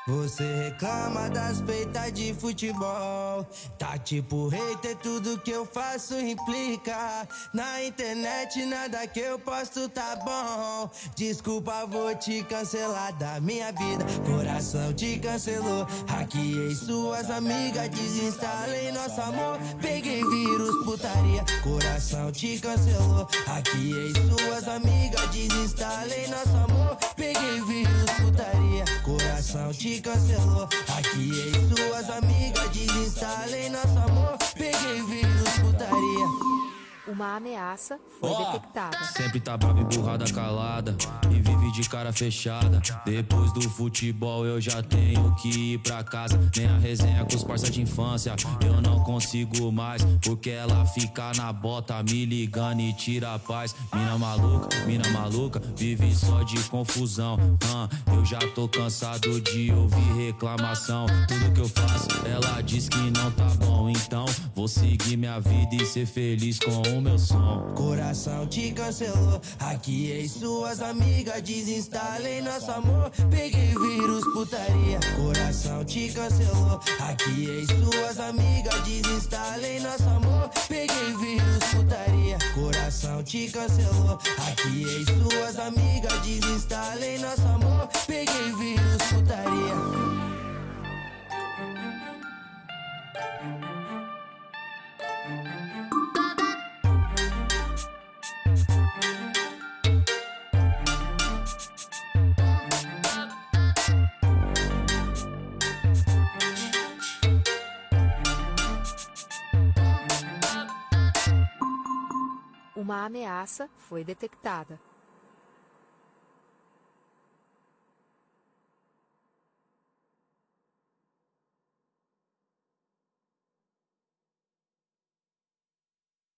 Você reclama das peitas de futebol. Tá tipo hater, tudo que eu faço implica. Na internet nada que eu posto tá bom. Desculpa, vou te cancelar da minha vida. Coração te cancelou. Hackeei suas amigas, desinstalei nosso amor. Peguei vírus, putaria. Coração te cancelou. Hackeei suas amigas, desinstalei nosso amor. Peguei vírus, putaria. Coração te cancelou. Hackeei suas amigas, desinstalei nosso amor. Peguei vírus, putaria. Uma ameaça foi detectada. Sempre tá brava, emburrada, calada e vive de cara fechada. Depois do futebol eu já tenho que ir pra casa. Nem a resenha com os parça de infância eu não consigo mais, porque ela fica na bota me ligando e tira a paz. Mina maluca, vive só de confusão. Eu já tô cansado de ouvir reclamação. Tudo que eu faço, ela diz que não tá bom. Então vou seguir minha vida e ser feliz com o meu som. Coração te cancelou. Hackeei suas amigas, desinstalei nosso amor. Peguei vírus, putaria. Coração te cancelou. Hackeei suas amigas, desinstalei nosso amor. Peguei vírus, putaria. Coração te cancelou. Hackeei suas amigas, desinstalei nosso amor. Peguei vírus, putaria. Uma ameaça foi detectada.